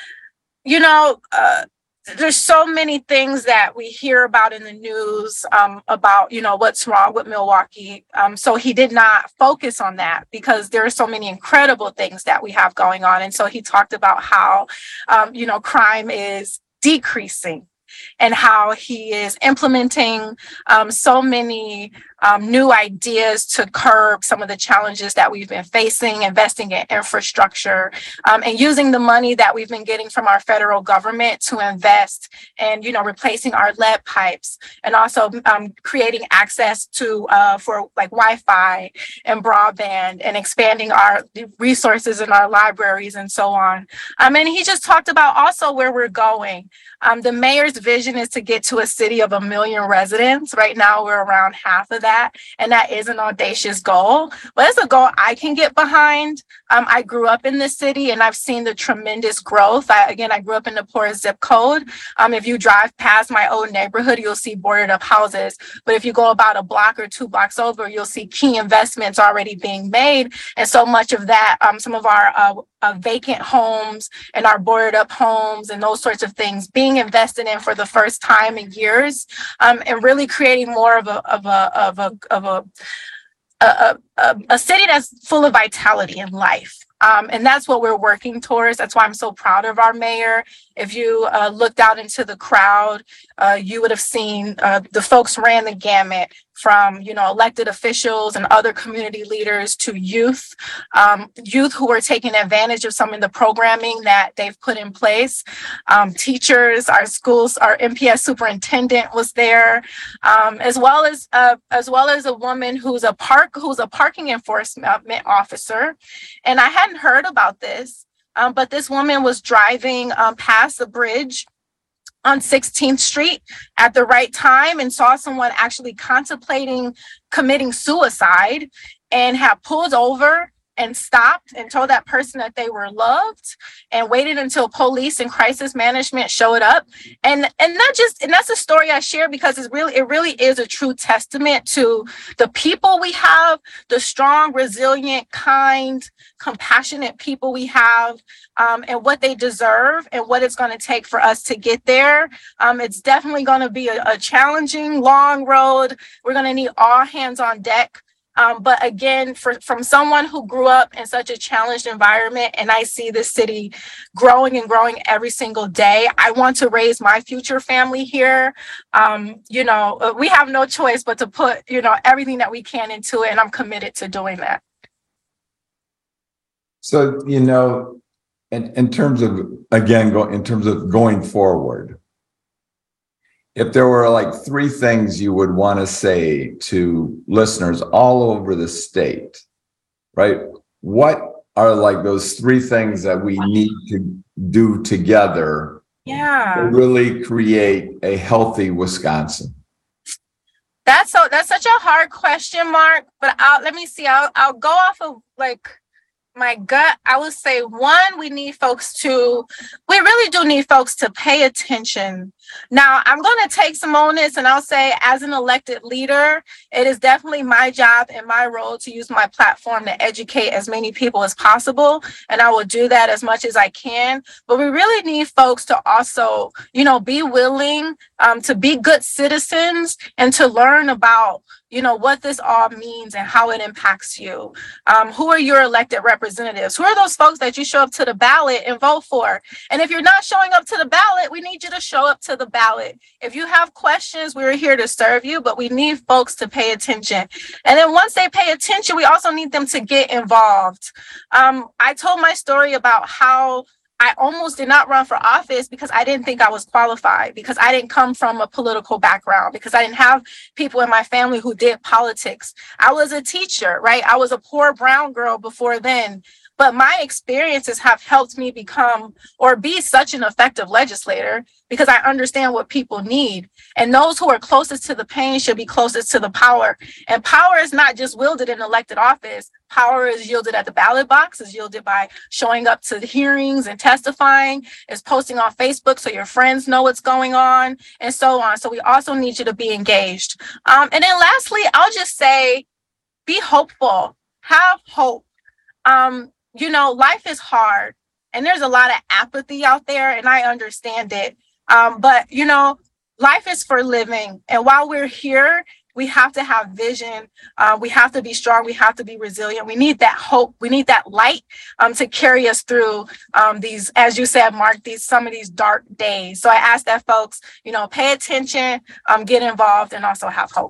you know, uh, there's so many things that we hear about in the news um, about, you know, what's wrong with Milwaukee. Um, so he did not focus on that because there are so many incredible things that we have going on. And so he talked about how, um, you know, crime is decreasing and how he is implementing um, so many um, new ideas to curb some of the challenges that we've been facing, investing in infrastructure, um, and using the money that we've been getting from our federal government to invest in, you know, replacing our lead pipes, and also um, creating access to uh, for like Wi-Fi and broadband, and expanding our resources in our libraries and so on. Um, and he just talked about also where we're going. Um, the mayor's vision is to get to a city of a million residents. Right now, we're around half of that, and that is an audacious goal, but it's a goal I can get behind. Um, I grew up in this city, and I've seen the tremendous growth. I, again, I grew up in the poorest zip code. Um, if you drive past my old neighborhood, you'll see boarded up houses. But if you go about a block or two blocks over, you'll see key investments already being made. And so much of that, um, some of our uh, uh, vacant homes and our boarded up homes and those sorts of things being invested in for the first time in years, um, and really creating more of a of a of a of a a, a, a city that's full of vitality and life. Um, and that's what we're working towards. That's why I'm so proud of our mayor. If you uh, looked out into the crowd, uh, you would have seen uh, the folks ran the gamut from, you know, elected officials and other community leaders to youth, um, youth who are taking advantage of some of the programming that they've put in place. Um, teachers, our schools, our M P S superintendent was there, um, as well as uh, as well as a woman who's a park who's a parking enforcement officer. And I hadn't heard about this, um, but this woman was driving um, past the bridge on sixteenth street at the right time and saw someone actually contemplating committing suicide and had pulled over and stopped and told that person that they were loved and waited until police and crisis management showed up. And and not just, and that's a story I share because it's really, it really is a true testament to the people we have, the strong, resilient, kind, compassionate people we have, um, and what they deserve and what it's going to take for us to get there. Um, it's definitely going to be a, a challenging, long road. We're going to need all hands on deck. Um, but again, for, from someone who grew up in such a challenged environment, and I see this city growing and growing every single day, I want to raise my future family here. Um, you know, we have no choice but to put, you know, everything that we can into it, and I'm committed to doing that. So, you know, in, in terms of, again, go, in terms of going forward, if there were like three things you would want to say to listeners all over the state, right? What are like those three things that we need to do together yeah. to really create a healthy Wisconsin? That's so that's such a hard question, Mark, but I'll, let me see. I'll, I'll go off of like my gut. I would say, one, we need folks to, we really do need folks to pay attention. Now, I'm going to take some onus and I'll say, as an elected leader, it is definitely my job and my role to use my platform to educate as many people as possible. And I will do that as much as I can. But we really need folks to also, you know, be willing um, to be good citizens and to learn about, you know, what this all means and how it impacts you. Um, who are your elected representatives? Who are those folks that you show up to the ballot and vote for? And if you're not showing up to the ballot, we need you to show up to the ballot. If you have questions, we're here to serve you, but we need folks to pay attention. And then once they pay attention, we also need them to get involved. Um, I told my story about how I almost did not run for office because I didn't think I was qualified, because I didn't come from a political background, because I didn't have people in my family who did politics. I was a teacher, right? I was a poor brown girl before then. But my experiences have helped me become or be such an effective legislator because I understand what people need. And those who are closest to the pain should be closest to the power. And power is not just wielded in elected office. Power is yielded at the ballot box, is yielded by showing up to the hearings and testifying, is posting on Facebook so your friends know what's going on, and so on. So we also need you to be engaged. Um, and then lastly, I'll just say, be hopeful, have hope. Um, You know, life is hard and there's a lot of apathy out there, and I understand it. Um, but, you know, life is for living. And while we're here, we have to have vision. Uh, we have to be strong. We have to be resilient. We need that hope. We need that light um, to carry us through um, these, as you said, Mark, these some of these dark days. So I ask that folks, you know, pay attention, um, get involved, and also have hope.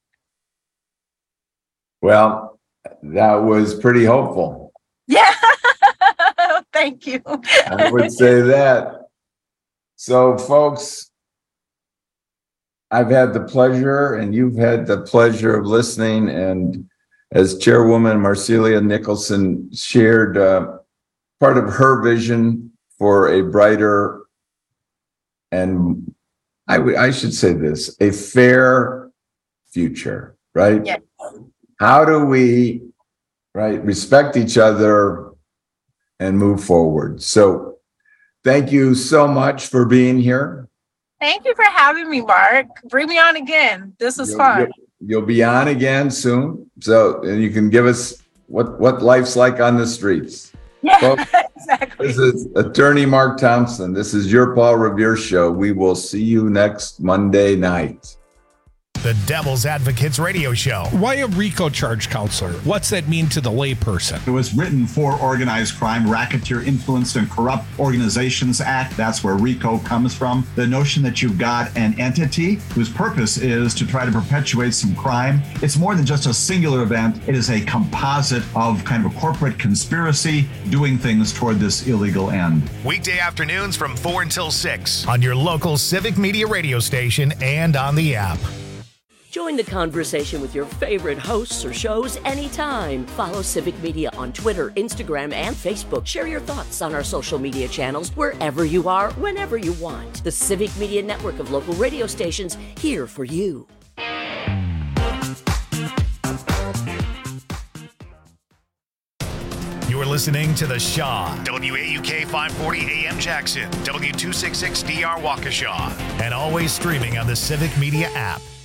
Well, that was pretty hopeful. Yeah, thank you. I would say that. So, folks, I've had the pleasure, and you've had the pleasure of listening. And as Chairwoman Marcelia Nicholson shared uh, part of her vision for a brighter, and I, w- I should say this, a fair future, right? Yeah. How do we right, respect each other and move forward? So thank you so much for being here. Thank you for having me, Mark. Bring me on again. This was You'll, fun. You'll, you'll be on again soon. So and you can give us what, what life's like on the streets. Yeah, Folks, exactly. This is Attorney Mark Thompson. This is your Paul Revere Show. We will see you next Monday night. the Devil's Advocates radio show. Why a RICO charge, counselor? What's that mean to the layperson? It was written for Organized Crime, Racketeer Influenced and Corrupt Organizations Act. That's where RICO comes from. The notion that you've got an entity whose purpose is to try to perpetuate some crime. It's more than just a singular event. It is a composite of kind of a corporate conspiracy doing things toward this illegal end. Weekday afternoons from four until six on your local Civic Media radio station and on the app. Join the conversation with your favorite hosts or shows anytime. Follow Civic Media on Twitter, Instagram, and Facebook. Share your thoughts on our social media channels wherever you are, whenever you want. The Civic Media network of local radio stations here for you. You're listening to The Shaw, W A U K five forty A M Jackson, W two sixty-six D R Waukesha, and always streaming on the Civic Media app.